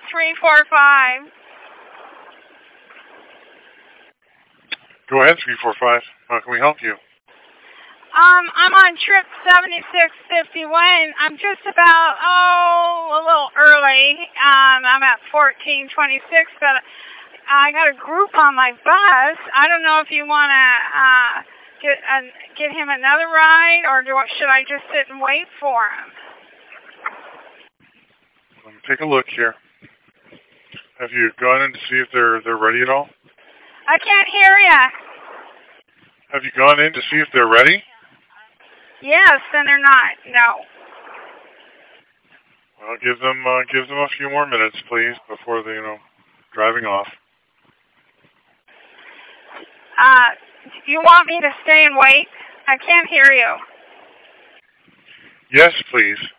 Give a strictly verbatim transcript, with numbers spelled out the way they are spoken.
three four five. Go ahead, three four five. How can we help you? Um, I'm on trip seventy-six fifty-one. I'm just about, oh, a little early. Um, I'm at fourteen twenty-six, but I got a group on my bus. I don't know if you want to uh, get uh, get him another ride, or do, should I just sit and wait for him? Let me take a look here. Have you gone in to see if they're they're ready at all? I can't hear you. Have you gone in to see if they're ready? Yes, and they're not. No. Well, give them uh, give them a few more minutes, please, before they, you know, driving off. Uh, you want me to stay and wait? I can't hear you. Yes, please.